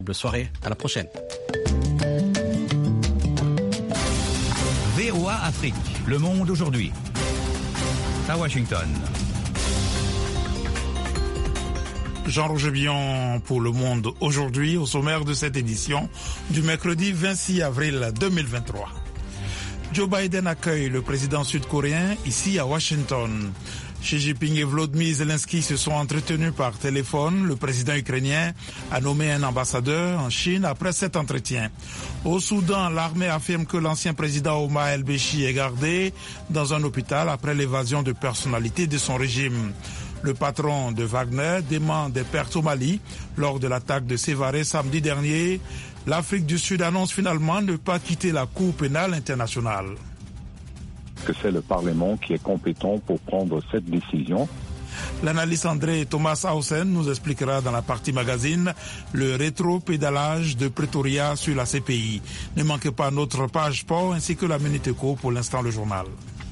Bonne soirée, à la prochaine. VOA Afrique, le monde aujourd'hui. À Washington. Jean-Roger Bion pour Le Monde aujourd'hui, au sommaire de cette édition du mercredi 26 avril 2023. Joe Biden accueille le président sud-coréen ici à Washington. Xi Jinping et Volodymyr Zelensky se sont entretenus par téléphone. Le président ukrainien a nommé un ambassadeur en Chine après cet entretien. Au Soudan, l'armée affirme que l'ancien président Omar el-Béchi est gardé dans un hôpital après l'évasion de personnalités de son régime. Le patron de Wagner dément des pertes au Mali lors de l'attaque de Sévaré samedi dernier. L'Afrique du Sud annonce finalement ne pas quitter la Cour pénale internationale. Que c'est le Parlement qui est compétent pour prendre cette décision. L'analyste André Thomas Hausen nous expliquera dans la partie magazine le rétro-pédalage de Pretoria sur la CPI. Ne manquez pas notre page sport ainsi que la Minute Éco, pour l'instant le journal.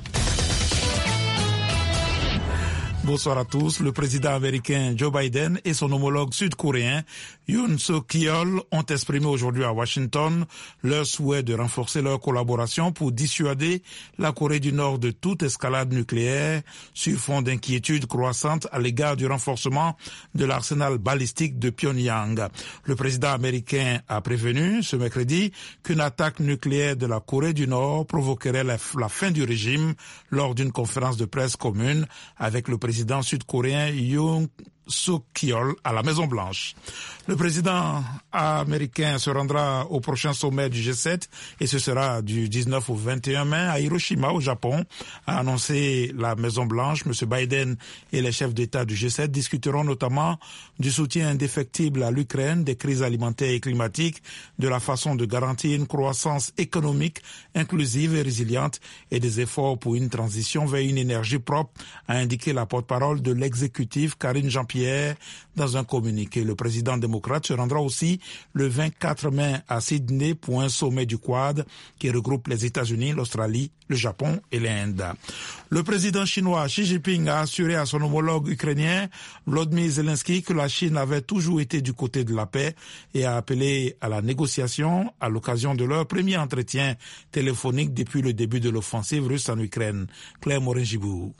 Bonsoir à tous. Le président américain Joe Biden et son homologue sud-coréen Yoon Suk-yeol ont exprimé aujourd'hui à Washington leur souhait de renforcer leur collaboration pour dissuader la Corée du Nord de toute escalade nucléaire sur fond d'inquiétude croissante à l'égard du renforcement de l'arsenal balistique de Pyongyang. Le président américain a prévenu ce mercredi qu'une attaque nucléaire de la Corée du Nord provoquerait la fin du régime lors d'une conférence de presse commune avec le président sud-coréen Yoon Suk-yeol à la Maison-Blanche. Le président américain se rendra au prochain sommet du G7 et ce sera du 19 au 21 mai à Hiroshima au Japon, a annoncé la Maison-Blanche. M. Biden et les chefs d'État du G7 discuteront notamment du soutien indéfectible à l'Ukraine, des crises alimentaires et climatiques, de la façon de garantir une croissance économique inclusive et résiliente et des efforts pour une transition vers une énergie propre, a indiqué la porte-parole de l'exécutif Karine Jean-Pierre dans un communiqué. Le président démocrate se rendra aussi le 24 mai à Sydney pour un sommet du Quad qui regroupe les États-Unis, l'Australie, le Japon et l'Inde. Le président chinois Xi Jinping a assuré à son homologue ukrainien Volodymyr Zelensky que la Chine avait toujours été du côté de la paix et a appelé à la négociation à l'occasion de leur premier entretien téléphonique depuis le début de l'offensive russe en Ukraine. Claire Morin-Gibou.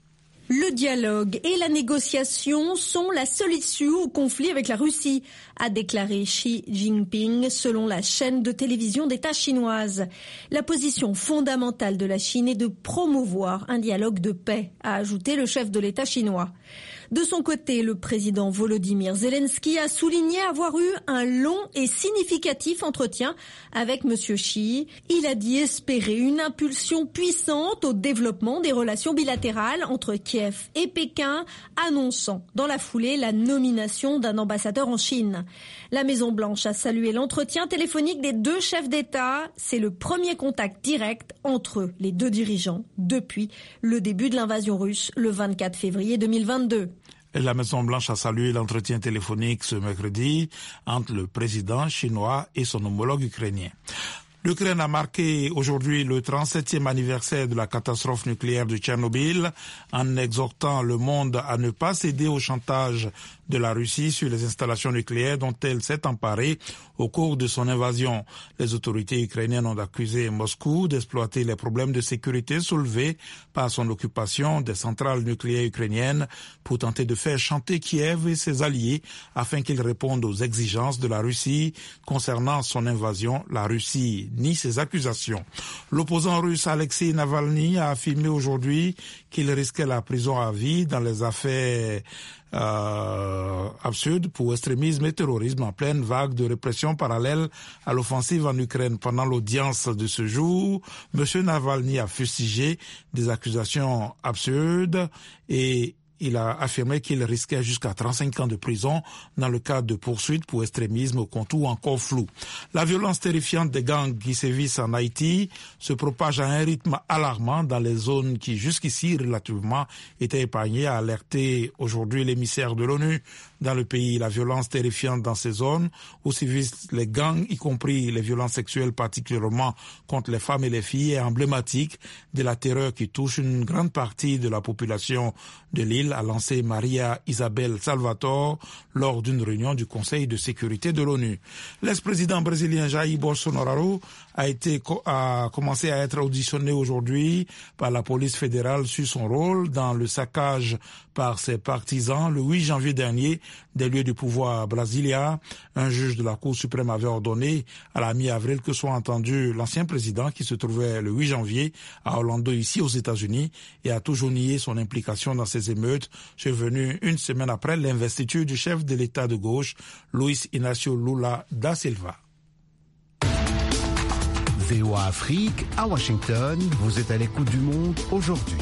Le dialogue et la négociation sont la seule issue au conflit avec la Russie, a déclaré Xi Jinping selon la chaîne de télévision d'État chinoise. La position fondamentale de la Chine est de promouvoir un dialogue de paix, a ajouté le chef de l'État chinois. De son côté, le président Volodymyr Zelensky a souligné avoir eu un long et significatif entretien avec M. Xi. Il a dit espérer une impulsion puissante au développement des relations bilatérales entre Kiev et Pékin, annonçant dans la foulée la nomination d'un ambassadeur en Chine. La Maison-Blanche a salué l'entretien téléphonique des deux chefs d'État. C'est le premier contact direct entre les deux dirigeants depuis le début de l'invasion russe le 24 février 2022. La Maison-Blanche a salué l'entretien téléphonique ce mercredi entre le président chinois et son homologue ukrainien. L'Ukraine a marqué aujourd'hui le 37e anniversaire de la catastrophe nucléaire de Tchernobyl en exhortant le monde à ne pas céder au chantage de la Russie sur les installations nucléaires dont elle s'est emparée au cours de son invasion. Les autorités ukrainiennes ont accusé Moscou d'exploiter les problèmes de sécurité soulevés par son occupation des centrales nucléaires ukrainiennes pour tenter de faire chanter Kiev et ses alliés afin qu'ils répondent aux exigences de la Russie concernant son invasion. La Russie nie ces accusations. L'opposant russe Alexei Navalny a affirmé aujourd'hui qu'il risquait la prison à vie dans les affaires absurde pour extrémisme et terrorisme en pleine vague de répression parallèle à l'offensive en Ukraine. Pendant l'audience de ce jour, M. Navalny a fustigé des accusations absurdes et il a affirmé qu'il risquait jusqu'à 35 ans de prison dans le cadre de poursuites pour extrémisme au contour encore flou. La violence terrifiante des gangs qui sévissent en Haïti se propage à un rythme alarmant dans les zones qui jusqu'ici relativement étaient épargnées, a alerté aujourd'hui l'émissaire de l'ONU dans le pays. La violence terrifiante dans ces zones où sévissent les gangs, y compris les violences sexuelles particulièrement contre les femmes et les filles, est emblématique de la terreur qui touche une grande partie de la population de l'île, appel, a lancé Maria Isabel Salvatore lors d'une réunion du Conseil de sécurité de l'ONU. L'ex-président brésilien Jair Bolsonaro a commencé à être auditionné aujourd'hui par la police fédérale sur son rôle dans le saccage par ses partisans le 8 janvier dernier des lieux du pouvoir à Brasilia. Un juge de la Cour suprême avait ordonné à la mi-avril que soit entendu l'ancien président qui se trouvait le 8 janvier à Orlando, ici aux États-Unis, et a toujours nié son implication dans ces émeutes survenues une semaine après l'investiture du chef de l'État de gauche, Luiz Inácio Lula da Silva. VOA Afrique, à Washington, vous êtes à l'écoute du monde aujourd'hui.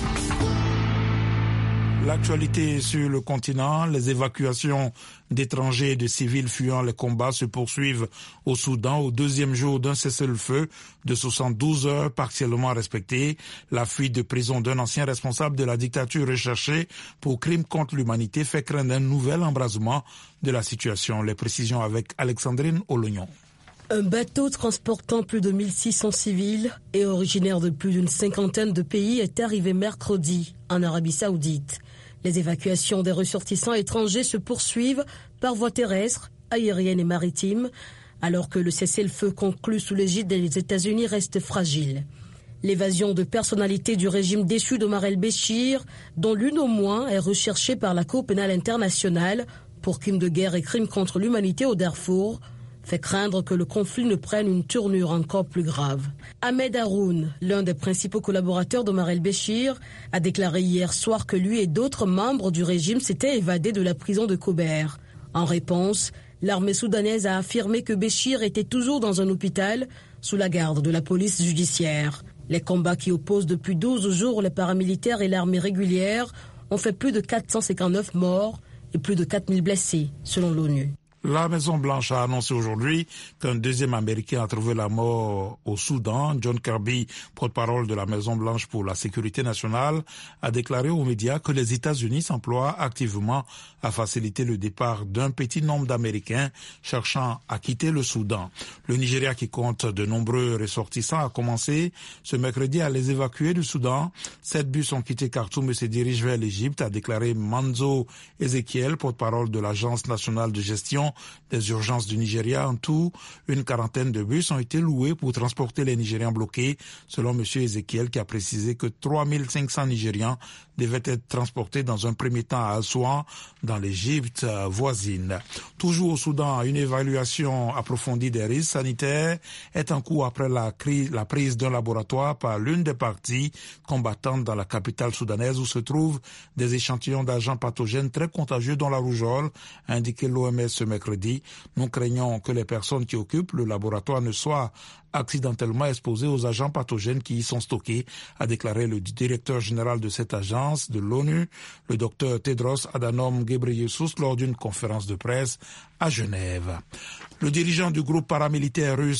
L'actualité sur le continent, les évacuations d'étrangers et de civils fuyant les combats se poursuivent au Soudan au deuxième jour d'un cessez-le-feu de 72 heures partiellement respecté. La fuite de prison d'un ancien responsable de la dictature recherché pour crimes contre l'humanité fait craindre un nouvel embrasement de la situation. Les précisions avec Alexandrine Olognon. Un bateau transportant plus de 1600 civils et originaire de plus d'une cinquantaine de pays est arrivé mercredi en Arabie Saoudite. Les évacuations des ressortissants étrangers se poursuivent par voie terrestre, aérienne et maritime, alors que le cessez-le-feu conclu sous l'égide des États-Unis reste fragile. L'évasion de personnalités du régime déchu d'Omar el-Béchir, dont l'une au moins est recherchée par la Cour pénale internationale pour crimes de guerre et crimes contre l'humanité au Darfour, fait craindre que le conflit ne prenne une tournure encore plus grave. Ahmed Haroun, l'un des principaux collaborateurs d'Omar el-Béchir, a déclaré hier soir que lui et d'autres membres du régime s'étaient évadés de la prison de Kober. En réponse, l'armée soudanaise a affirmé que Béchir était toujours dans un hôpital sous la garde de la police judiciaire. Les combats qui opposent depuis 12 jours les paramilitaires et l'armée régulière ont fait plus de 459 morts et plus de 4000 blessés, selon l'ONU. La Maison-Blanche a annoncé aujourd'hui qu'un deuxième Américain a trouvé la mort au Soudan. John Kirby, porte-parole de la Maison-Blanche pour la sécurité nationale, a déclaré aux médias que les États-Unis s'emploient activement à faciliter le départ d'un petit nombre d'Américains cherchant à quitter le Soudan. Le Nigeria, qui compte de nombreux ressortissants, a commencé ce mercredi à les évacuer du Soudan. 7 bus ont quitté Khartoum et se dirigent vers l'Égypte, a déclaré Manzo Ezekiel, porte-parole de l'Agence nationale de gestion des urgences du Nigeria. En tout, une quarantaine de bus ont été loués pour transporter les Nigérians bloqués, selon M. Ezekiel, qui a précisé que 3500 Nigérians devaient être transportés dans un premier temps à Assouan, dans l'Égypte voisine. Toujours au Soudan, une évaluation approfondie des risques sanitaires est en cours après la prise d'un laboratoire par l'une des parties combattantes dans la capitale soudanaise où se trouvent des échantillons d'agents pathogènes très contagieux dont la rougeole, a indiqué l'OMS ce mercredi. Nous craignons que les personnes qui occupent le laboratoire ne soient accidentellement exposés aux agents pathogènes qui y sont stockés, a déclaré le directeur général de cette agence de l'ONU, le docteur Tedros Adhanom Ghebreyesus, lors d'une conférence de presse à Genève. Le dirigeant du groupe paramilitaire russe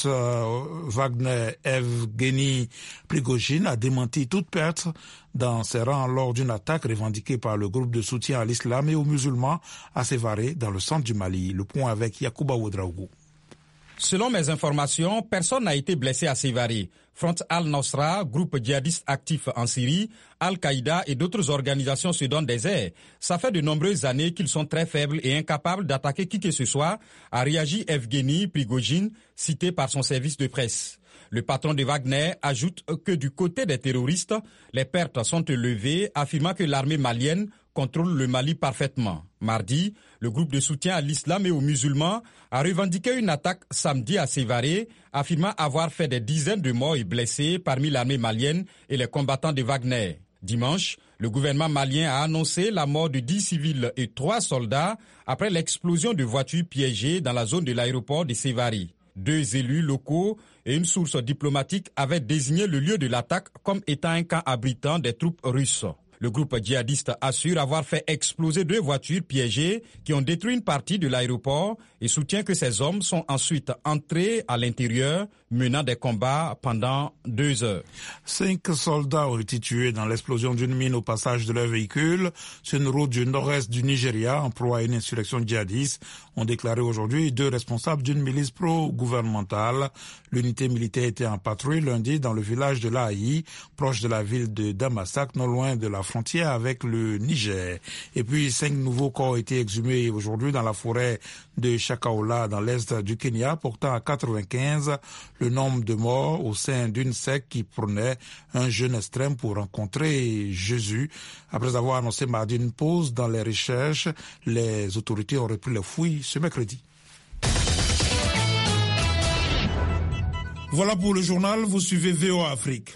Wagner, Evgeny Prigojine, a démenti toute perte dans ses rangs lors d'une attaque revendiquée par le groupe de soutien à l'islam et aux musulmans à Sévaré, dans le centre du Mali. Le point avec Yacouba Ouedraogo. Selon mes informations, personne n'a été blessé à Sévaré. Front al-Nosra, groupe djihadiste actif en Syrie, Al-Qaïda et d'autres organisations se donnent des airs. Ça fait de nombreuses années qu'ils sont très faibles et incapables d'attaquer qui que ce soit, a réagi Evgeny Prigojine, cité par son service de presse. Le patron de Wagner ajoute que du côté des terroristes, les pertes sont élevées, affirmant que l'armée malienne contrôle le Mali parfaitement. Mardi, le groupe de soutien à l'islam et aux musulmans a revendiqué une attaque samedi à Sévaré, affirmant avoir fait des dizaines de morts et blessés parmi l'armée malienne et les combattants de Wagner. Dimanche, le gouvernement malien a annoncé la mort de 10 civils et 3 soldats après l'explosion de voitures piégées dans la zone de l'aéroport de Sévaré. 2 élus locaux et une source diplomatique avaient désigné le lieu de l'attaque comme étant un camp abritant des troupes russes. Le groupe djihadiste assure avoir fait exploser 2 voitures piégées qui ont détruit une partie de l'aéroport et soutient que ces hommes sont ensuite entrés à l'intérieur, menant des combats pendant 2 heures. 5 soldats ont été tués dans l'explosion d'une mine au passage de leur véhicule sur une route du nord-est du Nigeria en proie à une insurrection djihadiste. ont déclaré aujourd'hui 2 responsables d'une milice pro-gouvernementale. L'unité militaire était en patrouille lundi dans le village de Lahaï, proche de la ville de Damasak, non loin de la frontière avec le Niger. Et puis 5 nouveaux corps ont été exhumés aujourd'hui dans la forêt de Chakaola, dans l'est du Kenya, portant à 95 le nombre de morts au sein d'une secte qui prônait un jeûne extrême pour rencontrer Jésus. Après avoir annoncé mardi une pause dans les recherches, les autorités ont repris les fouilles ce mercredi. Voilà pour le journal, vous suivez VOA Afrique.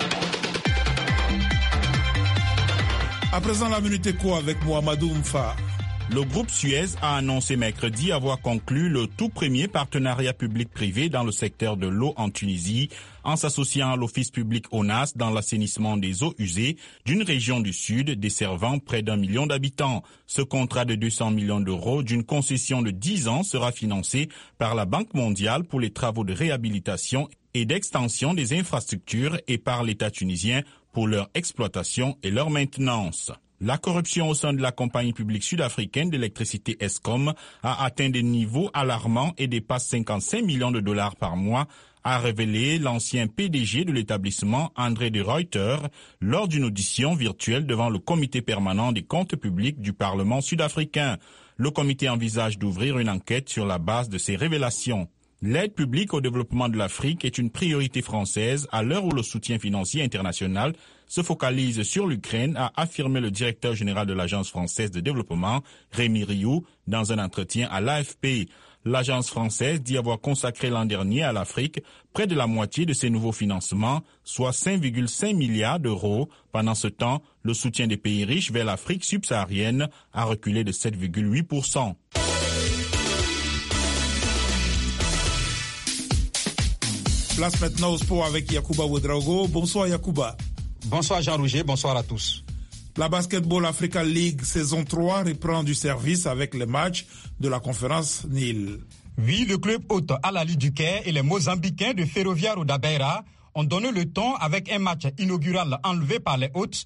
À présent, la Minute Éco avec Mohamedou Mfa. Le groupe Suez a annoncé mercredi avoir conclu le tout premier partenariat public-privé dans le secteur de l'eau en Tunisie, en s'associant à l'Office public ONAS dans l'assainissement des eaux usées d'une région du sud desservant près d'1 million d'habitants. Ce contrat de 200 millions d'euros d'une concession de 10 ans sera financé par la Banque mondiale pour les travaux de réhabilitation et d'extension des infrastructures et par l'État tunisien pour leur exploitation et leur maintenance. La corruption au sein de la compagnie publique sud-africaine d'électricité Eskom a atteint des niveaux alarmants et dépasse 55 millions de dollars par mois, a révélé l'ancien PDG de l'établissement André de Ruyter lors d'une audition virtuelle devant le comité permanent des comptes publics du Parlement sud-africain. Le comité envisage d'ouvrir une enquête sur la base de ces révélations. L'aide publique au développement de l'Afrique est une priorité française à l'heure où le soutien financier international se focalise sur l'Ukraine, a affirmé le directeur général de l'Agence française de développement, Rémi Rioux, dans un entretien à l'AFP. L'agence française dit avoir consacré l'an dernier à l'Afrique près de la moitié de ses nouveaux financements, soit 5,5 milliards d'euros. Pendant ce temps, le soutien des pays riches vers l'Afrique subsaharienne a reculé de 7,8%. Place maintenant au sport avec Yacouba Ouedraogo. Bonsoir Yacouba. Bonsoir Jean-Roger, bonsoir à tous. La Basketball Africa League saison 3 reprend du service avec les matchs de la conférence Nil. Oui, le club hôte Al-Ahly du Caire et les Mozambicains de Ferroviário da Beira ont donné le ton avec un match inaugural enlevé par les hôtes,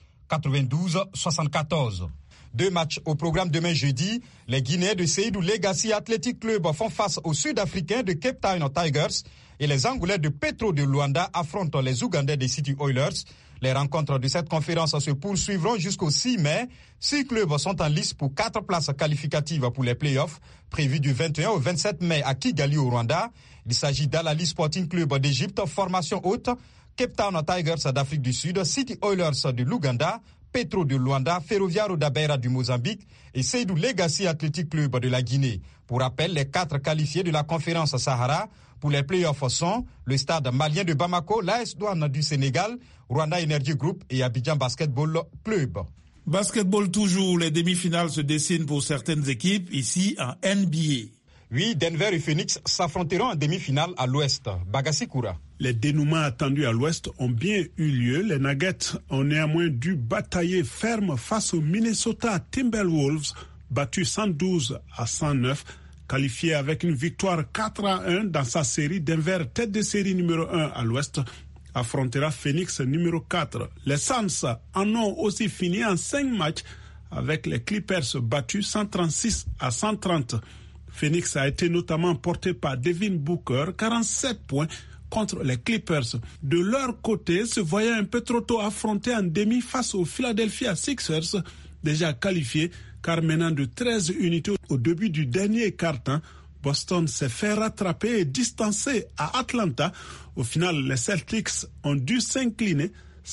92-74. 2 matchs au programme demain jeudi. Les Guinéens de Seydou Legacy Athletic Club font face aux Sud-Africains de Cape Town Tigers et les Angolais de Petro de Luanda affrontent les Ougandais des City Oilers. Les rencontres de cette conférence se poursuivront jusqu'au 6 mai. 6 clubs sont en lice pour 4 places qualificatives pour les playoffs, prévues du 21 au 27 mai à Kigali au Rwanda. Il s'agit d'Al-Ahly Sporting Club d'Égypte, formation haute, Cape Town Tigers d'Afrique du Sud, City Oilers de l'Ouganda, Petro de Luanda, Ferroviário da Beira du Mozambique et Seydou Legacy Athletic Club de la Guinée. Pour rappel, les 4 qualifiés de la conférence Sahara pour les playoffs sont le stade malien de Bamako, l'AS Douane du Sénégal, Rwanda Energy Group et Abidjan Basketball Club. Basket-ball toujours, les demi-finales se dessinent pour certaines équipes ici en NBA. Oui, Denver et Phoenix s'affronteront en demi-finale à l'ouest. Bagassi Koura. Les dénouements attendus à l'ouest ont bien eu lieu. Les Nuggets ont néanmoins dû batailler ferme face aux Minnesota Timberwolves, battus 112-109. Qualifié avec une victoire 4-1 dans sa série, Denver, tête de série numéro 1 à l'ouest, affrontera Phoenix numéro 4. Les Suns en ont aussi fini en 5 matchs avec les Clippers battus 136-130. Phoenix a été notamment porté par Devin Booker, 47 points contre les Clippers. De leur côté, se voyant un peu trop tôt affronté en demi face aux Philadelphia Sixers, déjà qualifiés, car menant de 13 unités au début du dernier quart-temps, Boston s'est fait rattraper et distancer à Atlanta. Au final, les Celtics ont dû s'incliner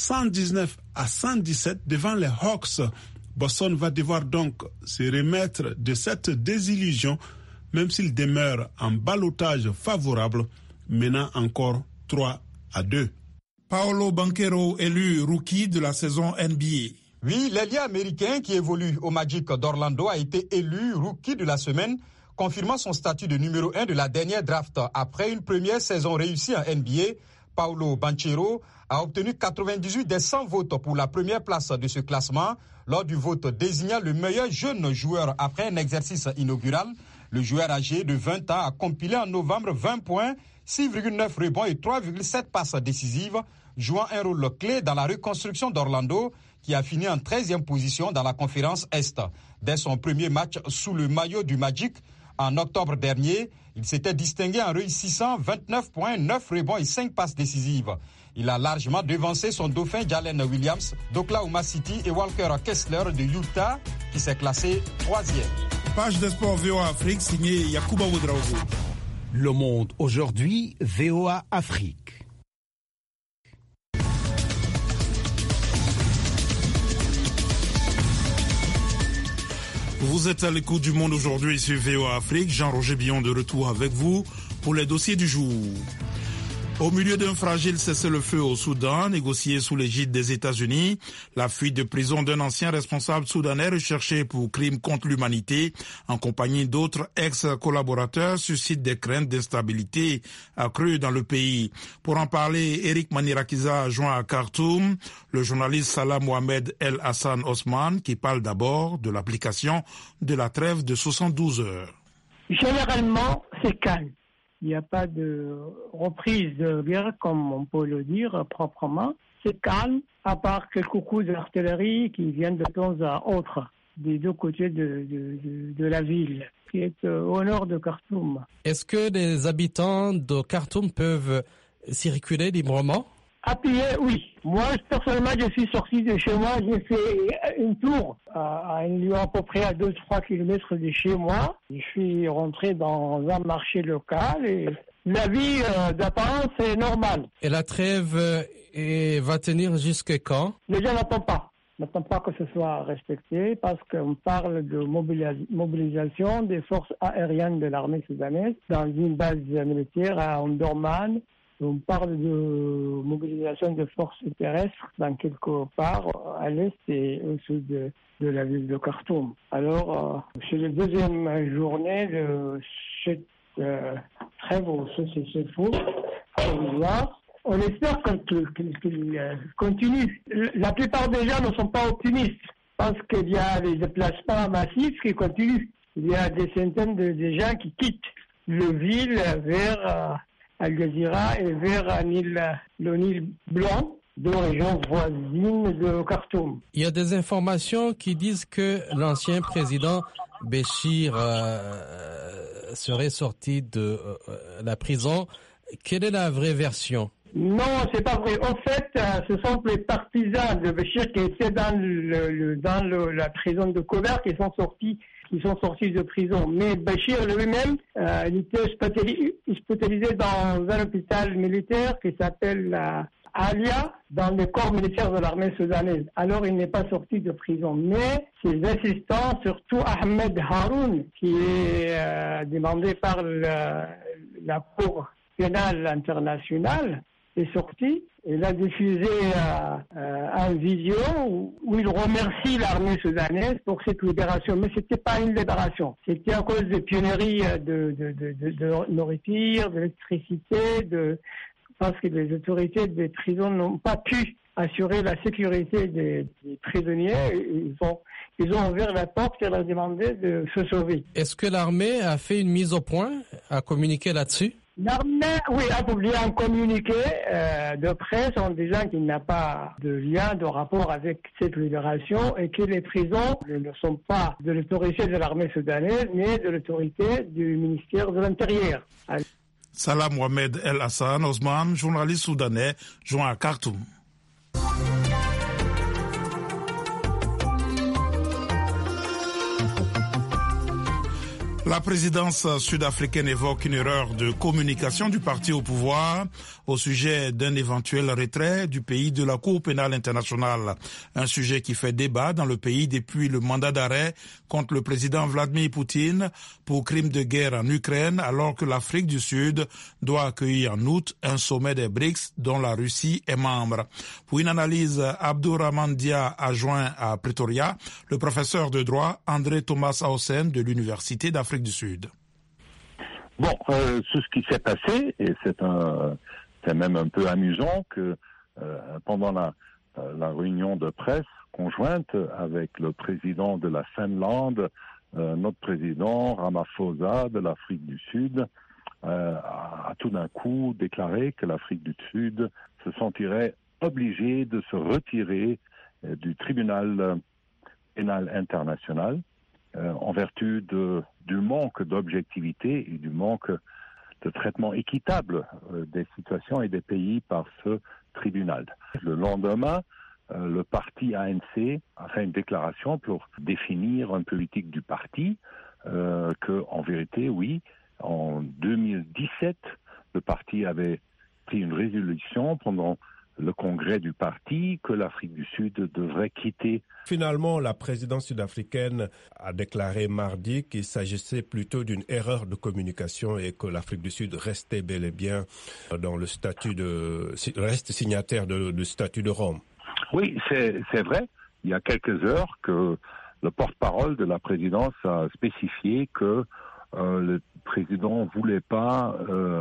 119-117 devant les Hawks. Boston va devoir donc se remettre de cette désillusion, même s'il demeure en ballottage favorable, menant encore 3-2. Paolo Banchero, élu rookie de la saison NBA. Oui, l'ailier américain qui évolue au Magic d'Orlando a été élu rookie de la semaine, confirmant son statut de numéro 1 de la dernière draft. Après une première saison réussie en NBA, Paolo Banchero a obtenu 98 des 100 votes pour la première place de ce classement lors du vote désignant le meilleur jeune joueur après un exercice inaugural. Le joueur âgé de 20 ans a compilé en novembre 20 points, 6,9 rebonds et 3,7 passes décisives, jouant un rôle clé dans la reconstruction d'Orlando, qui a fini en 13e position dans la conférence Est. Dès son premier match sous le maillot du Magic, En octobre dernier, il s'était distingué en réussissant 29 points, 9 rebonds et 5 passes décisives. Il a largement devancé son dauphin Jalen Williams d'Oklahoma City et Walker Kessler de Utah qui s'est classé 3e. Page de sport VOA Afrique signée Yacouba Ouedraogo. Le Monde aujourd'hui, VOA Afrique. Vous êtes à l'écoute du Monde aujourd'hui sur VOA Afrique. Jean-Roger Billon de retour avec vous pour les dossiers du jour. Au milieu d'un fragile cessez-le-feu au Soudan, négocié sous l'égide des États-Unis, la fuite de prison d'un ancien responsable soudanais recherché pour crimes contre l'humanité en compagnie d'autres ex-collaborateurs suscite des craintes d'instabilité accrues dans le pays. Pour en parler, Eric Manirakiza joint à Khartoum le journaliste Salah Mohamed El Hassan Osman qui parle d'abord de l'application de la trêve de 72 heures. Généralement, c'est calme. Il n'y a pas de reprise de guerre, comme on peut le dire proprement. C'est calme, à part quelques coups d'artillerie qui viennent de temps à autre, des deux côtés de la ville, qui est au nord de Khartoum. Est-ce que les habitants de Khartoum peuvent circuler librement? À pied, oui. Moi, personnellement, je suis sorti de chez moi, j'ai fait une tour à un lieu à peu près à 2-3 kilomètres de chez moi. Je suis rentré dans un marché local et la vie d'apparence est normale. Et la trêve va tenir jusqu'à quand? Les gens n'attendent pas que ce soit respecté parce qu'on parle de mobilisation des forces aériennes de l'armée soudanaise dans une base militaire à Omdurman. On parle de mobilisation de forces terrestres dans quelque part à l'est et au sud de la ville de Khartoum. Alors, c'est la deuxième journée de cette trêve au cessez-le-feu provisoire. On espère qu'il continue. La plupart des gens ne sont pas optimistes parce qu'il y a des déplacements massifs qui continuent. Il y a des centaines de gens qui quittent le ville vers Al Jazeera et vers le Nil Blanc, de régions voisines de Khartoum. Il y a des informations qui disent que l'ancien président Béchir serait sorti de la prison. Quelle est la vraie version? Non, c'est pas vrai. En fait, ce sont les partisans de Béchir qui étaient dans la prison de Kober qui sont sortis de prison. Mais Béchir lui-même, il était hospitalisé dans un hôpital militaire qui s'appelle Alia, dans le corps militaire de l'armée soudanaise. Alors, il n'est pas sorti de prison. Mais ses assistants, surtout Ahmed Haroun, qui est demandé par la Cour pénale internationale, est sorti. Il a diffusé un vidéo où il remercie l'armée soudanaise pour cette libération. Mais c'était pas une libération. C'était à cause des pionneries de nourriture, d'électricité, parce que les autorités des prisons n'ont pas pu assurer la sécurité des prisonniers. Ils ont ouvert la porte et leur a demandé de se sauver. Est-ce que l'armée a fait une mise au point, a communiqué là-dessus? L'armée, oui, a publié un communiqué de presse en disant qu'il n'a pas de lien, de rapport avec cette libération et que les prisons ne sont pas de l'autorité de l'armée soudanaise, mais de l'autorité du ministère de l'Intérieur. Salah Mohamed El Hassan Osman, journaliste soudanais, joint à Khartoum. La présidence sud-africaine évoque une erreur de communication du parti au pouvoir au sujet d'un éventuel retrait du pays de la Cour pénale internationale. Un sujet qui fait débat dans le pays depuis le mandat d'arrêt contre le président Vladimir Poutine pour crimes de guerre en Ukraine, alors que l'Afrique du Sud doit accueillir en août un sommet des BRICS dont la Russie est membre. Pour une analyse, Abdourahmane Dia a joint à Pretoria le professeur de droit André Thomas Hausen de l'Université d'Afrique du Sud. Bon, ce qui s'est passé, et c'est même un peu amusant que pendant la réunion de presse conjointe avec le président de la Finlande, notre président Ramaphosa de l'Afrique du Sud, a tout d'un coup déclaré que l'Afrique du Sud se sentirait obligée de se retirer du tribunal pénal international en vertu du manque d'objectivité et du manque de traitement équitable des situations et des pays par ce tribunal. Le lendemain, le parti ANC a fait une déclaration pour définir une politique du parti, que en vérité, oui, en 2017, le parti avait pris une résolution pendant le congrès du parti que l'Afrique du Sud devrait quitter. Finalement, la présidence sud-africaine a déclaré mardi qu'il s'agissait plutôt d'une erreur de communication et que l'Afrique du Sud restait bel et bien dans le statut reste signataire du statut de Rome. Oui, c'est vrai. Il y a quelques heures que le porte-parole de la présidence a spécifié que le président ne voulait pas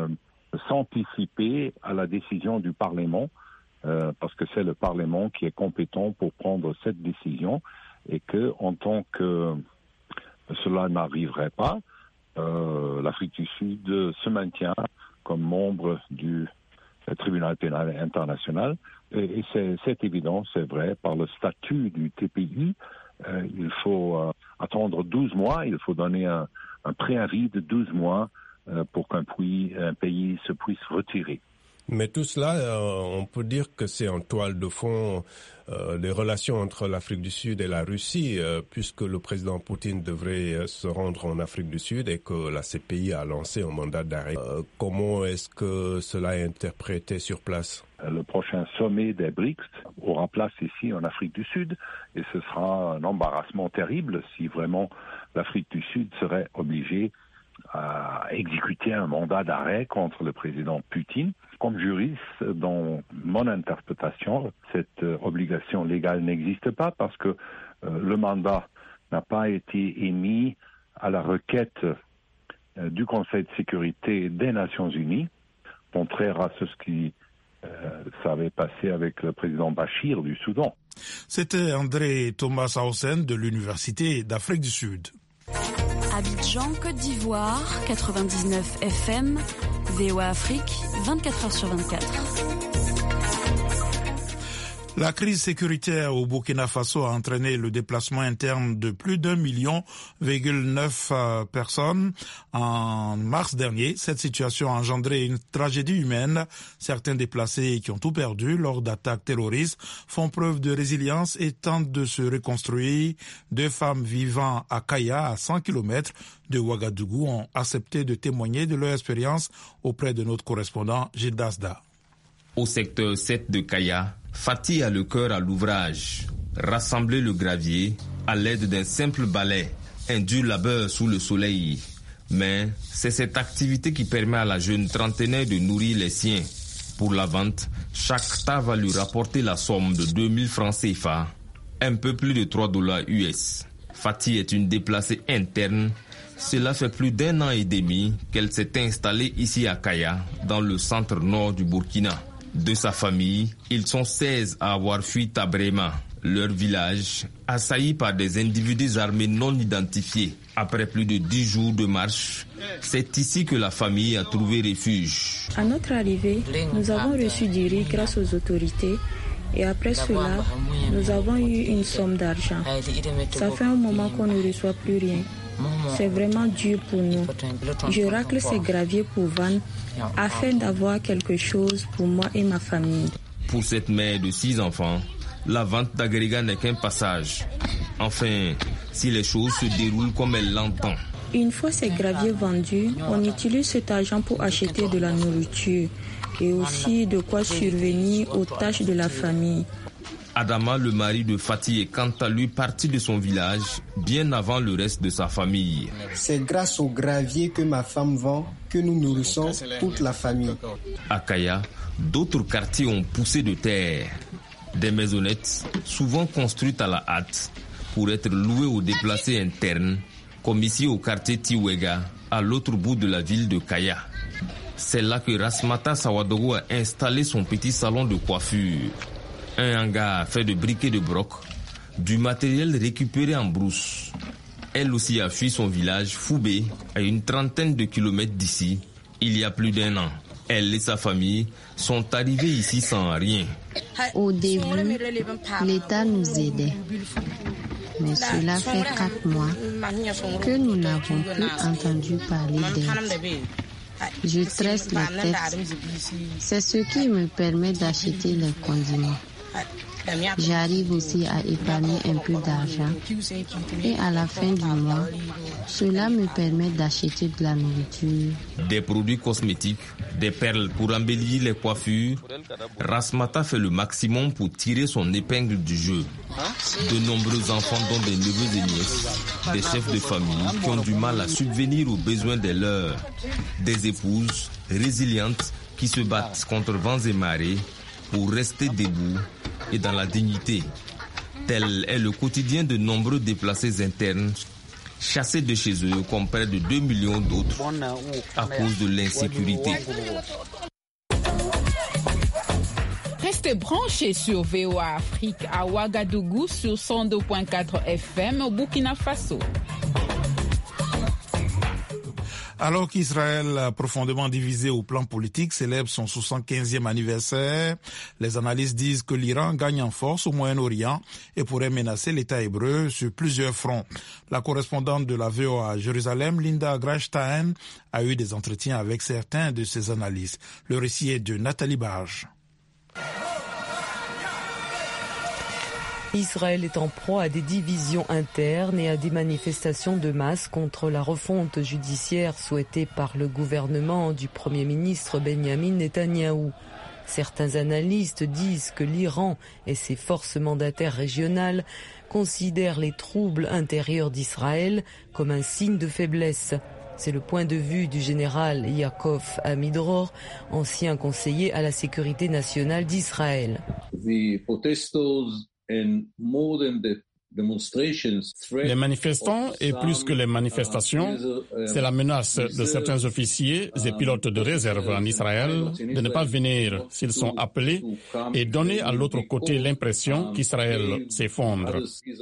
s'anticiper à la décision du Parlement, parce que c'est le Parlement qui est compétent pour prendre cette décision, et que, en tant que cela n'arriverait pas, l'Afrique du Sud se maintient comme membre du tribunal pénal international. Et c'est évident, c'est vrai, par le statut du TPI, il faut attendre 12 mois, il faut donner un préavis de 12 mois pour qu'un pays se puisse retirer. Mais tout cela, on peut dire que c'est en toile de fond des relations entre l'Afrique du Sud et la Russie, puisque le président Poutine devrait se rendre en Afrique du Sud et que la CPI a lancé un mandat d'arrêt. Comment est-ce que cela est interprété sur place? Le prochain sommet des BRICS aura place ici en Afrique du Sud, et ce sera un embarrassement terrible si vraiment l'Afrique du Sud serait obligée à exécuter un mandat d'arrêt contre le président Poutine. Comme juriste, dans mon interprétation, cette obligation légale n'existe pas parce que le mandat n'a pas été émis à la requête du Conseil de sécurité des Nations Unies, contraire à ce qui s'avait passé avec le président Bachir du Soudan. C'était André Thomas Hausen de l'Université d'Afrique du Sud. Abidjan, Côte d'Ivoire, 99 FM, VOA Afrique, 24h sur 24. La crise sécuritaire au Burkina Faso a entraîné le déplacement interne de plus d'1,9 million personnes en mars dernier. Cette situation a engendré une tragédie humaine. Certains déplacés qui ont tout perdu lors d'attaques terroristes font preuve de résilience et tentent de se reconstruire. 2 femmes vivant à Kaya, à 100 km de Ouagadougou, ont accepté de témoigner de leur expérience auprès de notre correspondant Gilles Dasda. Au secteur 7 de Kaya, Fatih a le cœur à l'ouvrage. Rassembler le gravier à l'aide d'un simple balai, un dur labeur sous le soleil. Mais c'est cette activité qui permet à la jeune trentenaire de nourrir les siens. Pour la vente, chaque tas va lui rapporter la somme de 2000 francs CFA, un peu plus de $3 US. Fatih est une déplacée interne. Cela fait plus d'1 an et demi qu'elle s'est installée ici à Kaya, dans le centre nord du Burkina. De sa famille, ils sont 16 à avoir fui Tabrema, leur village, assailli par des individus armés non identifiés. Après plus de 10 jours de marche, c'est ici que la famille a trouvé refuge. À notre arrivée, nous avons reçu du riz grâce aux autorités. Et après cela, nous avons eu une somme d'argent. Ça fait un moment qu'on ne reçoit plus rien. C'est vraiment dur pour nous. Je racle ces graviers pour vendre afin d'avoir quelque chose pour moi et ma famille. Pour cette mère de 6 enfants, la vente d'agrégat n'est qu'un passage. Enfin, si les choses se déroulent comme elle l'entend. Une fois ces graviers vendus, on utilise cet argent pour acheter de la nourriture et aussi de quoi survenir aux tâches de la famille. Adama, le mari de Fatih, est quant à lui parti de son village bien avant le reste de sa famille. C'est grâce au gravier que ma femme vend que nous nourrissons toute la famille. À Kaya, d'autres quartiers ont poussé de terre. Des maisonnettes, souvent construites à la hâte, pour être louées aux déplacés internes, comme ici au quartier Tiwega, à l'autre bout de la ville de Kaya. C'est là que Rasmata Sawadogo a installé son petit salon de coiffure. Un hangar fait de briquets de broc, du matériel récupéré en brousse. Elle aussi a fui son village Foubé, à une trentaine de kilomètres d'ici, il y a plus d'1 an. Elle et sa famille sont arrivés ici sans rien. Au début, l'État nous aidait. mais cela fait 4 mois que nous n'avons plus entendu parler d'elle. Je tresse la tête. C'est ce qui me permet d'acheter les condiments. J'arrive aussi à épargner un peu d'argent et à la fin du mois, cela me permet d'acheter de la nourriture. Des produits cosmétiques, des perles pour embellir les coiffures, Rasmata fait le maximum pour tirer son épingle du jeu. De nombreux enfants, dont des neveux et nièces, des chefs de famille qui ont du mal à subvenir aux besoins des leurs, des épouses résilientes qui se battent contre vents et marées pour rester debout et dans la dignité. Tel est le quotidien de nombreux déplacés internes, chassés de chez eux comme près de 2 millions d'autres à cause de l'insécurité. Restez branchés sur VOA Afrique à Ouagadougou sur 102.4 FM au Burkina Faso. Alors qu'Israël, profondément divisé au plan politique, célèbre son 75e anniversaire, les analystes disent que l'Iran gagne en force au Moyen-Orient et pourrait menacer l'État hébreu sur plusieurs fronts. La correspondante de la VOA à Jérusalem, Linda Grashstein, a eu des entretiens avec certains de ces analystes. Le récit est de Nathalie Barge. Israël est en proie à des divisions internes et à des manifestations de masse contre la refonte judiciaire souhaitée par le gouvernement du Premier ministre Benjamin Netanyahou. Certains analystes disent que l'Iran et ses forces mandataires régionales considèrent les troubles intérieurs d'Israël comme un signe de faiblesse. C'est le point de vue du général Yaakov Amidror, ancien conseiller à la sécurité nationale d'Israël. Les manifestants, et plus que les manifestations, c'est la menace de certains officiers et pilotes de réserve en Israël de ne pas venir s'ils sont appelés et donner à l'autre côté l'impression qu'Israël s'effondre.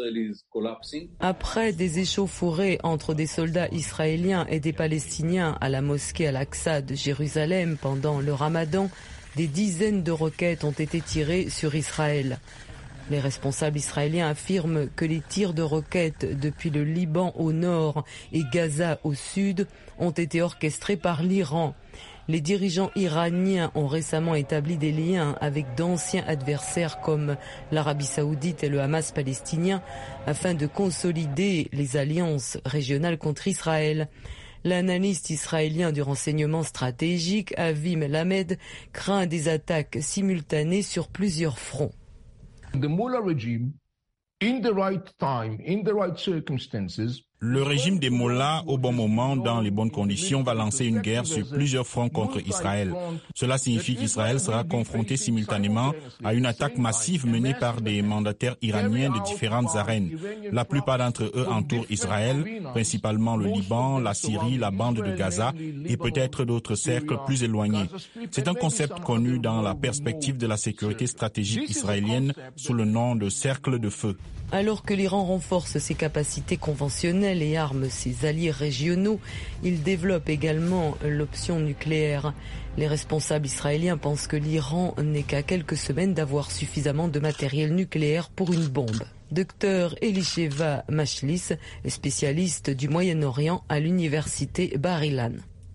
Après des échauffourées entre des soldats israéliens et des Palestiniens à la mosquée Al-Aqsa de Jérusalem pendant le Ramadan, des dizaines de roquettes ont été tirées sur Israël. Les responsables israéliens affirment que les tirs de roquettes depuis le Liban au nord et Gaza au sud ont été orchestrés par l'Iran. Les dirigeants iraniens ont récemment établi des liens avec d'anciens adversaires comme l'Arabie saoudite et le Hamas palestinien afin de consolider les alliances régionales contre Israël. L'analyste israélien du renseignement stratégique, Avi Melamed, craint des attaques simultanées sur plusieurs fronts. The Mullah regime, in the right time, in the right circumstances, Le régime des Mollahs, au bon moment, dans les bonnes conditions, va lancer une guerre sur plusieurs fronts contre Israël. Cela signifie qu'Israël sera confronté simultanément à une attaque massive menée par des mandataires iraniens de différentes arènes. La plupart d'entre eux entourent Israël, principalement le Liban, la Syrie, la bande de Gaza et peut-être d'autres cercles plus éloignés. C'est un concept connu dans la perspective de la sécurité stratégique israélienne sous le nom de cercle de feu. Alors que l'Iran renforce ses capacités conventionnelles et arme ses alliés régionaux, il développe également l'option nucléaire. Les responsables israéliens pensent que l'Iran n'est qu'à quelques semaines d'avoir suffisamment de matériel nucléaire pour une bombe. Dr Elisheva Machlis est spécialiste du Moyen-Orient à l'université Bar-Ilan.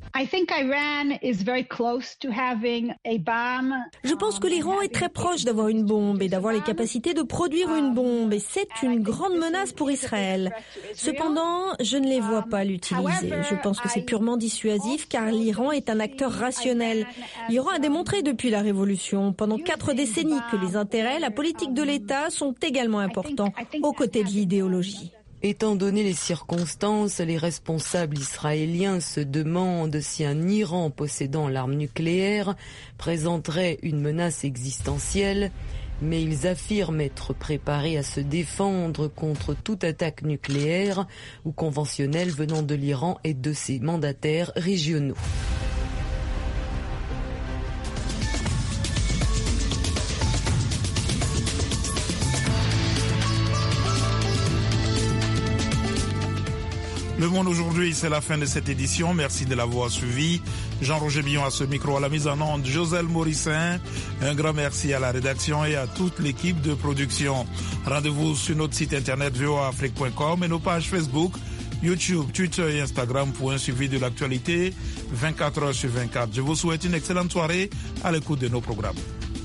Je pense que l'Iran est très proche d'avoir une bombe et d'avoir les capacités de produire une bombe, et c'est une grande menace pour Israël. Cependant, je ne les vois pas l'utiliser. Je pense que c'est purement dissuasif car l'Iran est un acteur rationnel. L'Iran a démontré depuis la Révolution, pendant 4 décennies, que les intérêts, la politique de l'État sont également importants aux côtés de l'idéologie. Étant donné les circonstances, les responsables israéliens se demandent si un Iran possédant l'arme nucléaire présenterait une menace existentielle, mais ils affirment être préparés à se défendre contre toute attaque nucléaire ou conventionnelle venant de l'Iran et de ses mandataires régionaux. Le monde, aujourd'hui, c'est la fin de cette édition. Merci de l'avoir suivi. Jean-Roger Billon à ce micro, à la mise en onde, Joselle Morissin. Un grand merci à la rédaction et à toute l'équipe de production. Rendez-vous sur notre site internet voaafrique.com et nos pages Facebook, YouTube, Twitter et Instagram pour un suivi de l'actualité 24 heures sur 24. Je vous souhaite une excellente soirée à l'écoute de nos programmes.